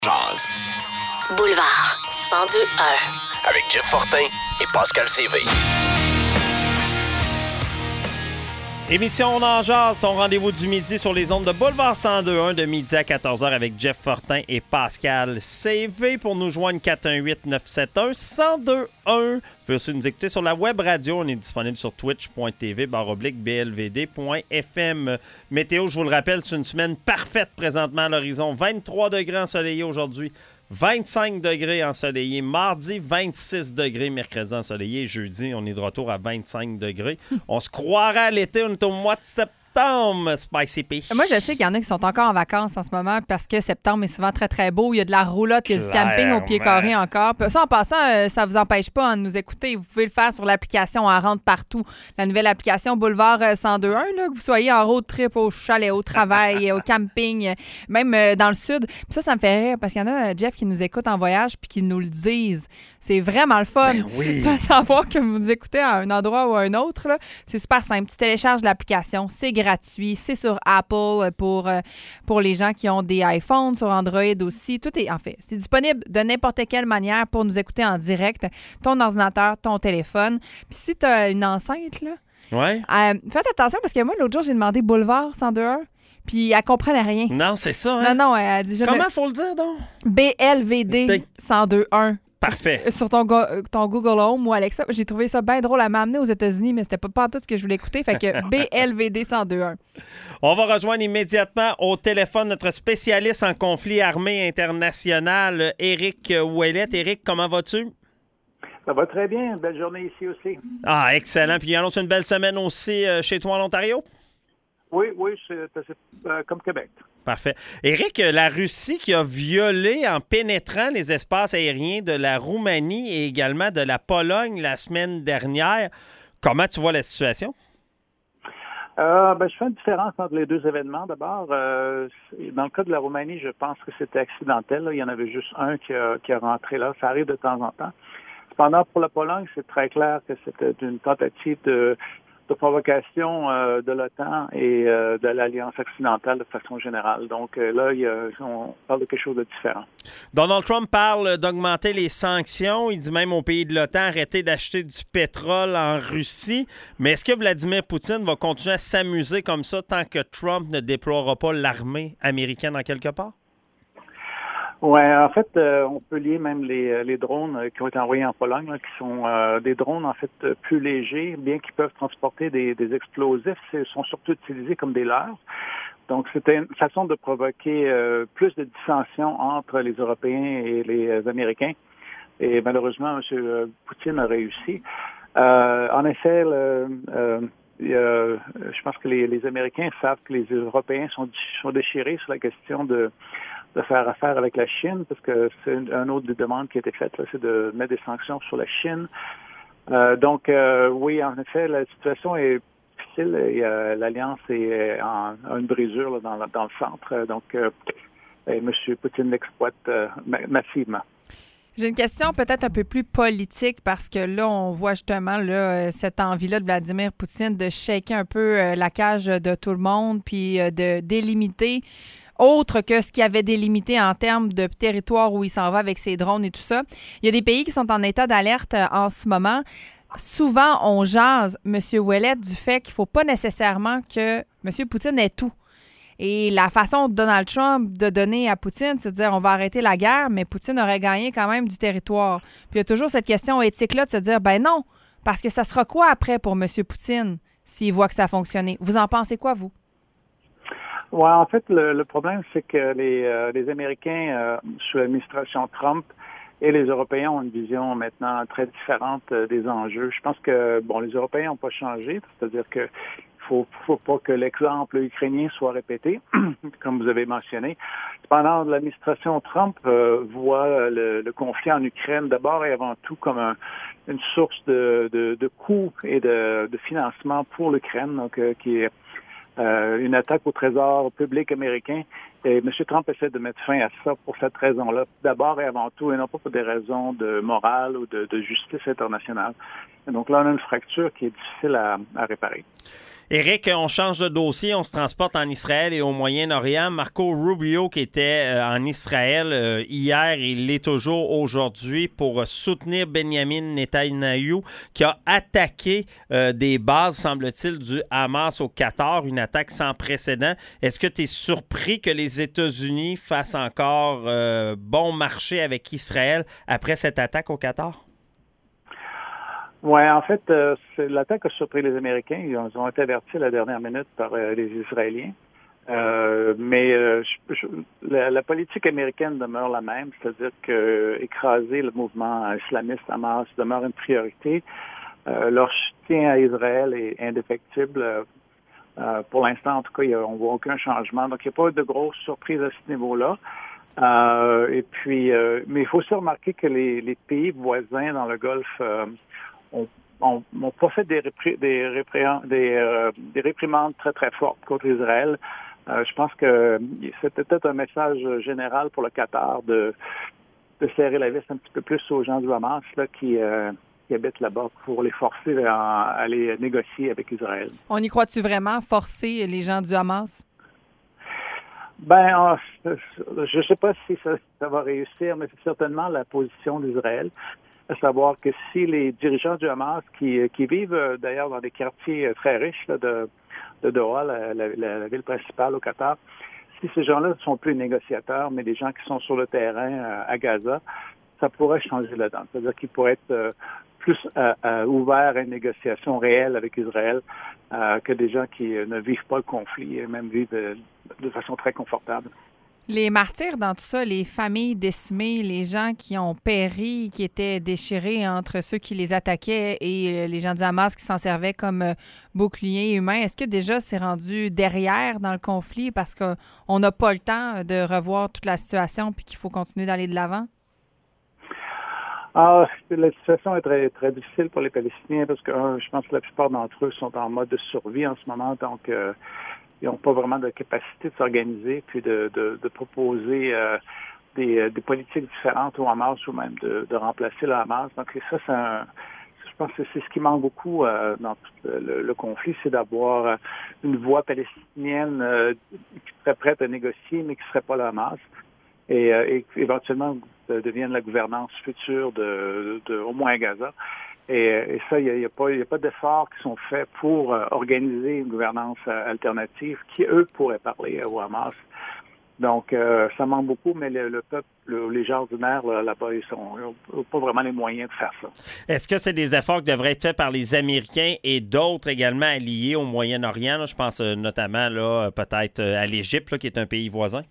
Jazz. Boulevard 102.1 Avec Jeff Fortin et Pascal CV. Émission On en jase, ton rendez-vous du midi sur les ondes de Boulevard 102.1 de midi à 14h avec Jeff Fortin et Pascal CV. Pour nous joindre 418-971-1021. Vous pouvez aussi nous écouter sur la web radio. On est disponible sur twitch.tv/blvd.fm. Météo, je vous le rappelle, c'est une semaine parfaite présentement à l'horizon. 23 degrés ensoleillés aujourd'hui. 25 degrés ensoleillés mardi, 26 degrés mercredi ensoleillé. Jeudi, on est de retour à 25 degrés. On se croirait à l'été, on est au mois de septembre, Spicy P. Moi, je sais qu'il y en a qui sont encore en vacances en ce moment parce que septembre est souvent très, très beau. Il y a de la roulotte, il y a du camping au pied carré encore. Puis ça, en passant, ça vous empêche pas de nous écouter. Vous pouvez le faire sur l'application en rentre partout. La nouvelle application Boulevard 102.1, là, que vous soyez en road trip, au chalet, au travail, au camping, même dans le sud. Puis ça me fait rire parce qu'il y en a, Jeff, qui nous écoute en voyage puis qui nous le disent. C'est vraiment le fun de savoir que vous nous écoutez à un endroit ou à un autre. Là. C'est super simple. Tu télécharges l'application, c'est gratuit. C'est sur Apple pour les gens qui ont des iPhones, sur Android aussi. Tout est, en fait, c'est disponible de n'importe quelle manière pour nous écouter en direct. Ton ordinateur, ton téléphone. Puis si tu as une enceinte, là, faites attention parce que moi, l'autre jour, j'ai demandé Boulevard 102.1. Puis elle comprenait rien. Non, c'est ça. Hein? Non, elle a dit... Comment faut le dire, donc? BLVD 102.1. Parfait. Sur ton Google Home ou Alexa. J'ai trouvé ça bien drôle. Elle m'a amené aux États-Unis, mais c'était pas tout ce que je voulais écouter. Fait que BLVD 102.1. On va rejoindre immédiatement au téléphone notre spécialiste en conflit armé international, Éric Ouellette. Éric, comment vas-tu? Ça va très bien. Belle journée ici aussi. Ah, excellent. Puis il annonce une belle semaine aussi chez toi en Ontario? Oui, c'est comme Québec. Parfait. Éric, la Russie qui a violé en pénétrant les espaces aériens de la Roumanie et également de la Pologne la semaine dernière. Comment tu vois la situation? Je fais une différence entre les deux événements. D'abord, dans le cas de la Roumanie, je pense que c'était accidentel. Là. Il y en avait juste un qui a rentré là. Ça arrive de temps en temps. Cependant, pour la Pologne, c'est très clair que c'était une tentative de provocation de l'OTAN et de l'Alliance occidentale de façon générale. Donc là, on parle de quelque chose de différent. Donald Trump parle d'augmenter les sanctions. Il dit même aux pays de l'OTAN arrêter d'acheter du pétrole en Russie. Mais est-ce que Vladimir Poutine va continuer à s'amuser comme ça tant que Trump ne déploiera pas l'armée américaine en quelque part? Oui, en fait, on peut lier même les drones qui ont été envoyés en Pologne, là, qui sont des drones, en fait, plus légers, bien qu'ils peuvent transporter des explosifs, sont surtout utilisés comme des leurres. Donc, c'était une façon de provoquer plus de dissension entre les Européens et les Américains. Et malheureusement, M. Poutine a réussi. En effet, je pense que les Américains savent que les Européens sont déchirés sur la question de faire affaire avec la Chine, parce que c'est une autre des demandes qui a été faite, là, c'est de mettre des sanctions sur la Chine. Donc, oui, en effet, la situation est difficile et l'Alliance est en une brisure là, dans le centre. Donc, M. Poutine l'exploite massivement. J'ai une question peut-être un peu plus politique parce que là, on voit justement là, cette envie-là de Vladimir Poutine de shaker un peu la cage de tout le monde puis de délimiter autre que ce qu'il avait délimité en termes de territoire où il s'en va avec ses drones et tout ça. Il y a des pays qui sont en état d'alerte en ce moment. Souvent, on jase, M. Ouellette, du fait qu'il ne faut pas nécessairement que M. Poutine ait tout. Et la façon de Donald Trump de donner à Poutine, c'est de dire on va arrêter la guerre, mais Poutine aurait gagné quand même du territoire. Puis il y a toujours cette question éthique-là de se dire ben non, parce que ça sera quoi après pour M. Poutine s'il voit que ça a fonctionné? Vous en pensez quoi, vous? Oui, en fait, le problème, c'est que les Américains, sous l'administration Trump, et les Européens ont une vision maintenant très différente des enjeux. Je pense que, les Européens n'ont pas changé, c'est-à-dire que faut pas que l'exemple ukrainien soit répété, comme vous avez mentionné. Cependant, l'administration Trump voit le conflit en Ukraine d'abord et avant tout comme une source de coûts et de financement pour l'Ukraine, donc qui est une attaque au trésor public américain. Et M. Trump essaie de mettre fin à ça pour cette raison-là, d'abord et avant tout, et non pas pour des raisons de morale ou de justice internationale. Et donc là, on a une fracture qui est difficile à réparer. Éric, on change de dossier, on se transporte en Israël et au Moyen-Orient. Marco Rubio, qui était en Israël hier, il l'est toujours aujourd'hui pour soutenir Benjamin Netanyahou, qui a attaqué des bases, semble-t-il, du Hamas au Qatar, une attaque sans précédent. Est-ce que tu es surpris que les États-Unis fassent encore bon marché avec Israël après cette attaque au Qatar? Oui, en fait, l'attaque a surpris les Américains. Ils ont été avertis à la dernière minute par les Israéliens. Mais la politique américaine demeure la même, c'est-à-dire que écraser le mouvement islamiste Hamas demeure une priorité. Leur soutien à Israël est indéfectible. Pour l'instant, en tout cas, on ne voit aucun changement. Donc, il n'y a pas de grosses surprises à ce niveau-là. Mais il faut aussi remarquer que les pays voisins dans le Golfe ont pas fait des réprimandes très, très fortes contre Israël. Je pense que c'était peut-être un message général pour le Qatar de serrer la vis un petit peu plus aux gens du Hamas là, qui habitent là-bas pour les forcer à aller négocier avec Israël. On y croit-tu vraiment, forcer les gens du Hamas? Je ne sais pas si ça va réussir, mais c'est certainement la position d'Israël. À savoir que si les dirigeants du Hamas, qui vivent d'ailleurs dans des quartiers très riches là, de Doha, la ville principale au Qatar, si ces gens-là ne sont plus négociateurs, mais des gens qui sont sur le terrain à Gaza, ça pourrait changer la donne. C'est-à-dire qu'ils pourraient être plus ouverts à une négociation réelle avec Israël que des gens qui ne vivent pas le conflit et même vivent de façon très confortable. Les martyrs dans tout ça, les familles décimées, les gens qui ont péri, qui étaient déchirés entre ceux qui les attaquaient et les gens du Hamas qui s'en servaient comme bouclier humain, est-ce que déjà c'est rendu derrière dans le conflit parce qu'on n'a pas le temps de revoir toute la situation puis qu'il faut continuer d'aller de l'avant? La situation est très, très difficile pour les Palestiniens parce que je pense que la plupart d'entre eux sont en mode de survie en ce moment, donc ils n'ont pas vraiment de capacité de s'organiser puis de proposer des politiques différentes au Hamas ou même de remplacer le Hamas. Donc ça, je pense que c'est ce qui manque beaucoup dans tout le conflit, c'est d'avoir une voix palestinienne qui serait prête à négocier, mais qui ne serait pas le Hamas. Et éventuellement devienne la gouvernance future de au moins à Gaza. Et ça, il n'y a pas d'efforts qui sont faits pour organiser une gouvernance alternative qui, eux, pourraient parler au Hamas. Donc, ça manque beaucoup, mais le peuple, les gens ordinaires là-bas, ils n'ont pas vraiment les moyens de faire ça. Est-ce que c'est des efforts qui devraient être faits par les Américains et d'autres également alliés au Moyen-Orient? Là, je pense notamment là, peut-être à l'Égypte, là, qui est un pays voisin.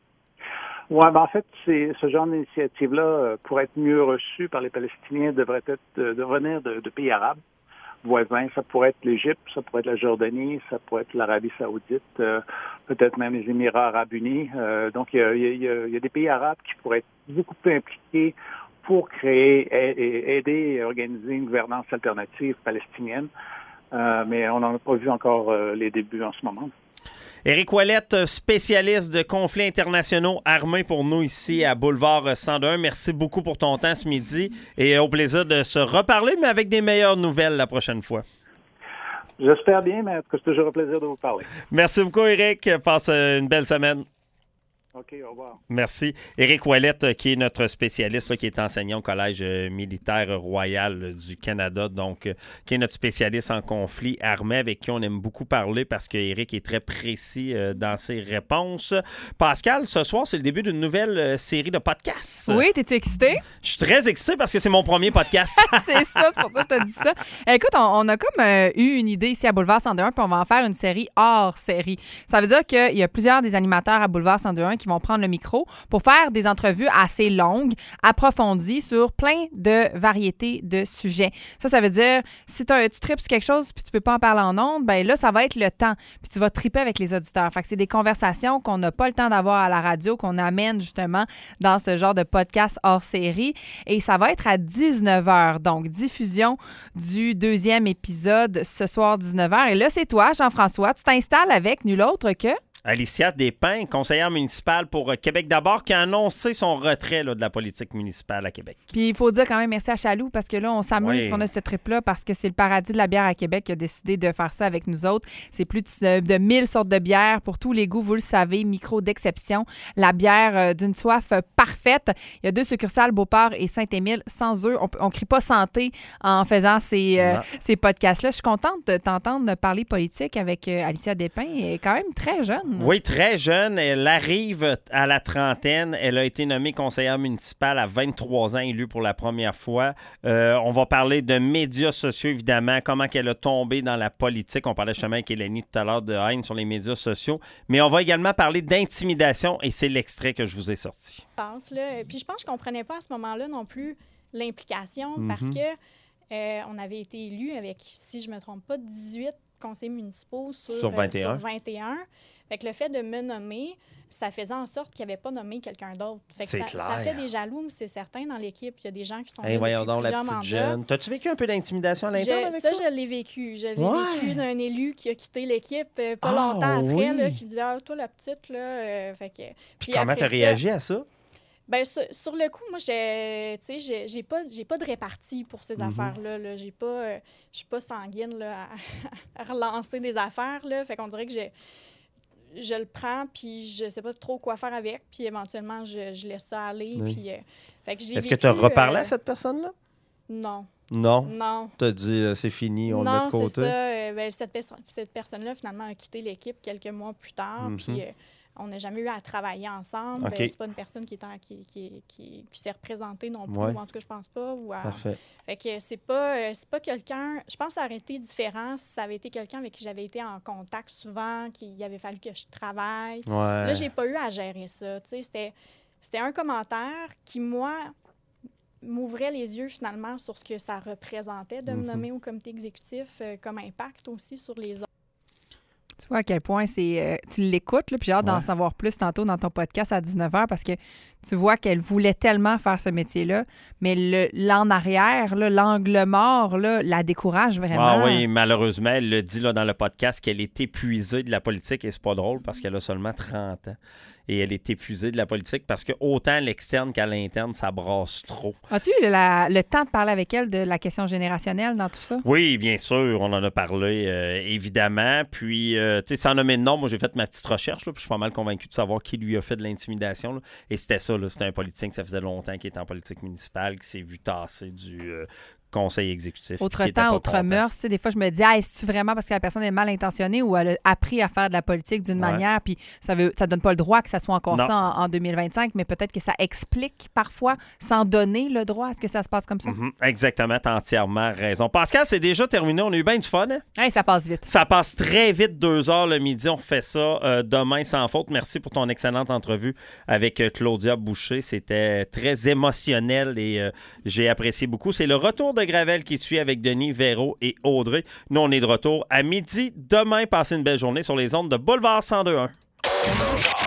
Oui, en fait, ce genre d'initiative-là, pour être mieux reçue par les Palestiniens, devrait être de venir de pays arabes voisins. Ça pourrait être l'Égypte, ça pourrait être la Jordanie, ça pourrait être l'Arabie saoudite, peut-être même les Émirats arabes unis. Donc, il y a des pays arabes qui pourraient être beaucoup plus impliqués pour créer, aider et organiser une gouvernance alternative palestinienne. Mais on n'en a pas vu encore les débuts en ce moment. Éric Ouellette, spécialiste de conflits internationaux armés pour nous ici à Boulevard 101. Merci beaucoup pour ton temps ce midi et au plaisir de se reparler, mais avec des meilleures nouvelles la prochaine fois. J'espère bien, mais en tout cas, c'est toujours un plaisir de vous parler. Merci beaucoup, Éric. Passe une belle semaine. OK, au revoir. Merci. Éric Ouellette, qui est notre spécialiste, là, qui est enseignant au Collège militaire royal du Canada, donc qui est notre spécialiste en conflit armé, avec qui on aime beaucoup parler parce qu'Éric est très précis dans ses réponses. Pascal, ce soir, c'est le début d'une nouvelle série de podcasts. Oui, t'es-tu excité? Je suis très excité parce que c'est mon premier podcast. C'est ça, c'est pour ça que je te dis ça. Écoute, on a comme eu une idée ici à Boulevard 101, puis on va en faire une série hors série. Ça veut dire qu'il y a plusieurs des animateurs à Boulevard 101 qui vont prendre le micro pour faire des entrevues assez longues, approfondies sur plein de variétés de sujets. Ça veut dire, si tu tripes sur quelque chose puis tu peux pas en parler en ondes, ben là, ça va être le temps. Puis tu vas triper avec les auditeurs. Fait que c'est des conversations qu'on n'a pas le temps d'avoir à la radio, qu'on amène justement dans ce genre de podcast hors série. Et ça va être à 19h. Donc, diffusion du 2e épisode ce soir, 19h. Et là, c'est toi, Jean-François. Tu t'installes avec nul autre que... Alicia Despins, conseillère municipale pour Québec d'abord, qui a annoncé son retrait là, de la politique municipale à Québec. Puis il faut dire quand même merci à Chaloux parce que là, on s'amuse qu'on a ce trip-là parce que c'est le paradis de la bière à Québec qui a décidé de faire ça avec nous autres. C'est plus de 1000 sortes de bières pour tous les goûts, vous le savez, micro d'exception. La bière d'une soif parfaite. Il y a 2 succursales, Beauport et Saint-Émile. Sans eux, on crie pas santé en faisant ces podcasts-là. Je suis contente de t'entendre parler politique avec Alicia Despins. Elle est quand même très jeune. Oui, très jeune. Elle arrive à la trentaine. Elle a été nommée conseillère municipale à 23 ans, élue pour la première fois. On va parler de médias sociaux, évidemment, comment qu'elle a tombé dans la politique. On parlait justement avec Eleni tout à l'heure de haine sur les médias sociaux. Mais on va également parler d'intimidation et c'est l'extrait que je vous ai sorti. Puis je pense que je ne comprenais pas à ce moment-là non plus l'implication parce que on avait été élus avec, si je ne me trompe pas, 18 conseillers municipaux sur 21. Fait que le fait de me nommer, ça faisait en sorte qu'il n'y avait pas nommé quelqu'un d'autre. Fait que ça fait des jaloux, c'est certain, dans l'équipe. Il y a des gens qui sont voyons donc, la petite jeune. T'as-tu vécu un peu d'intimidation à l'interne avec ça? Ça, je l'ai vécu. Je l'ai vécu d'un élu qui a quitté l'équipe pas longtemps après, là, qui disait « toi, la petite, là... Puis comment t'as réagi à ça? Bien, sur le coup, moi, j'ai pas de répartie pour ces affaires-là. Là. Je suis pas sanguine là, à relancer des affaires. Là. Fait qu'on dirait que je le prends, puis je sais pas trop quoi faire avec, puis éventuellement, je laisse ça aller. Oui. Puis, fait que est-ce que tu as reparlé à cette personne-là? Non. Non? Tu as dit c'est fini, on le met de côté? Non, c'est ça. Cette personne-là, finalement, a quitté l'équipe quelques mois plus tard, puis... on n'a jamais eu à travailler ensemble. Okay. C'est pas une personne qui s'est représentée non plus, ou en tout cas, je pense pas. Parfait. Fait que c'est pas quelqu'un... Je pense que ça aurait été différent si ça avait été quelqu'un avec qui j'avais été en contact souvent, qu'il avait fallu que je travaille. Ouais. Là, j'ai pas eu à gérer ça. C'était un commentaire qui, moi, m'ouvrait les yeux finalement sur ce que ça représentait de me nommer au comité exécutif, comme impact aussi sur les autres. Tu vois à quel point tu l'écoutes, là, puis j'ai hâte d'en savoir plus tantôt dans ton podcast à 19h parce que tu vois qu'elle voulait tellement faire ce métier-là, mais l'en arrière, là, l'angle mort, là, la décourage vraiment. Ah oui, malheureusement, elle le dit là, dans le podcast qu'elle est épuisée de la politique et c'est pas drôle parce qu'elle a seulement 30 ans. Et elle est épuisée de la politique parce que autant à l'externe qu'à l'interne, ça brasse trop. As-tu eu le temps de parler avec elle de la question générationnelle dans tout ça? Oui, bien sûr, on en a parlé, évidemment. Puis, tu sais, sans nommer de nom, moi, j'ai fait ma petite recherche, là, puis je suis pas mal convaincu de savoir qui lui a fait de l'intimidation. Là. Et c'était ça, là, c'était un politicien que ça faisait longtemps qu'il était en politique municipale, qui s'est vu tasser du... conseil exécutif. Autre temps, autre mœurs. Tu sais, des fois, je me dis, est-ce vraiment parce que la personne est mal intentionnée ou elle a appris à faire de la politique d'une manière, puis ça donne pas le droit que ça soit encore ça en 2025, mais peut-être que ça explique parfois, sans donner le droit. Est-ce que ça se passe comme ça? Exactement, t'as entièrement raison. Pascal, c'est déjà terminé. On a eu bien du fun. Hein? Hey, ça passe vite. Ça passe très vite, 2h le midi. On refait ça demain sans faute. Merci pour ton excellente entrevue avec Claudia Boucher. C'était très émotionnel et j'ai apprécié beaucoup. C'est le retour de Gravel qui suit avec Denis, Véro et Audrey. Nous, on est de retour à midi. Demain, passez une belle journée sur les ondes de Boulevard 102.1.